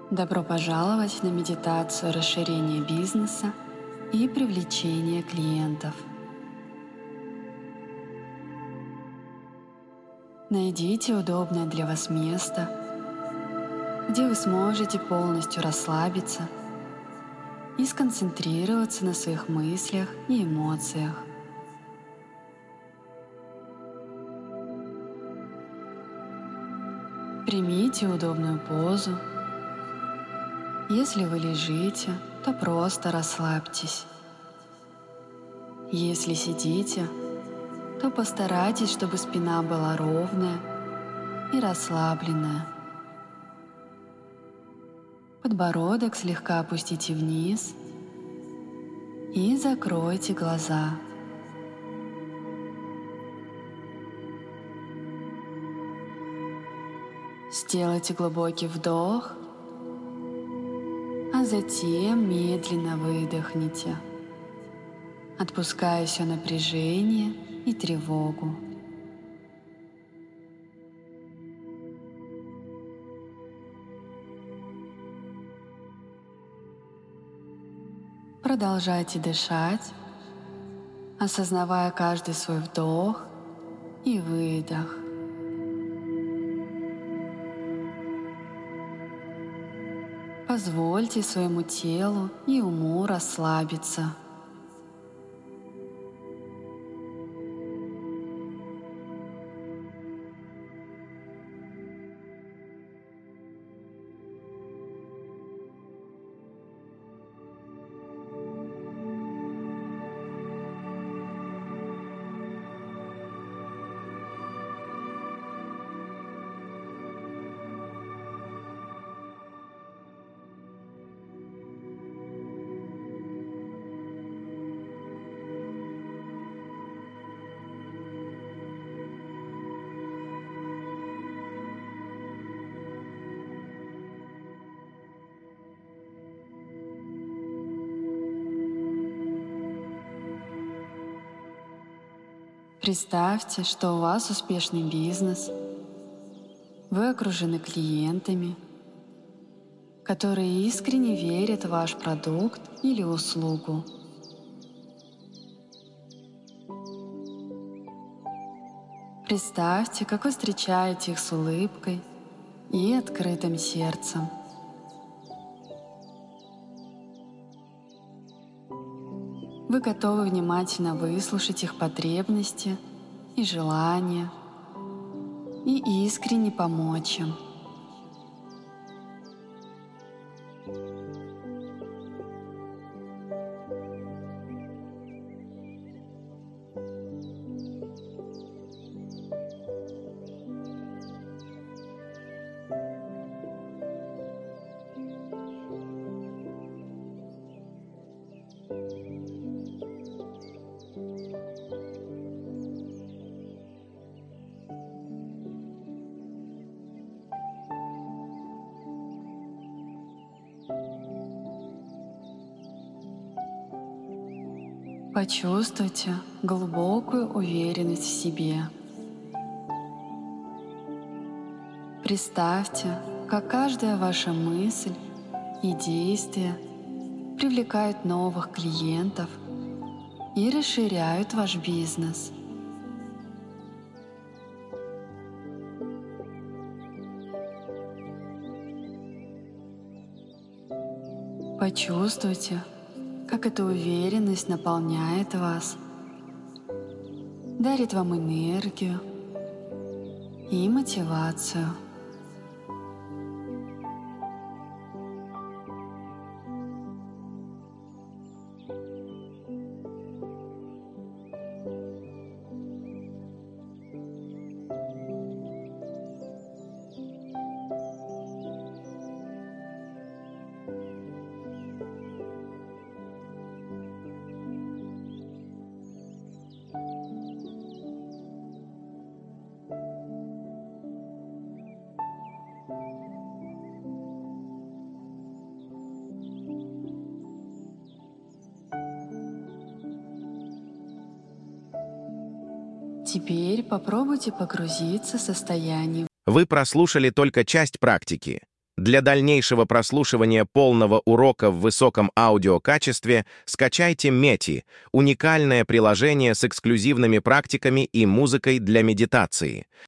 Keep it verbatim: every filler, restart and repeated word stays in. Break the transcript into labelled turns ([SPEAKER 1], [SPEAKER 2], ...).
[SPEAKER 1] Добро пожаловать на медитацию расширения бизнеса и привлечения клиентов. Найдите удобное для вас место, где вы сможете полностью расслабиться и сконцентрироваться на своих мыслях и эмоциях. Примите удобную позу. Если вы лежите, то просто расслабьтесь. Если сидите, то постарайтесь, чтобы спина была ровная и расслабленная. Подбородок слегка опустите вниз и закройте глаза. Сделайте глубокий вдох, а затем медленно выдохните, отпуская все напряжение и тревогу. Продолжайте дышать, осознавая каждый свой вдох и выдох. Позвольте своему телу и уму расслабиться. Представьте, что у вас успешный бизнес, вы окружены клиентами, которые искренне верят в ваш продукт или услугу. Представьте, как вы встречаете их с улыбкой и открытым сердцем. Вы готовы внимательно выслушать их потребности и желания и искренне помочь им. Почувствуйте глубокую уверенность в себе. Представьте, как каждая ваша мысль и действие привлекают новых клиентов и расширяют ваш бизнес. Почувствуйте, как эта уверенность наполняет вас, дарит вам энергию и мотивацию. Теперь попробуйте погрузиться в состояние.
[SPEAKER 2] Вы прослушали только часть практики. Для дальнейшего прослушивания полного урока в высоком аудиокачестве скачайте Мети, уникальное приложение с эксклюзивными практиками и музыкой для медитации.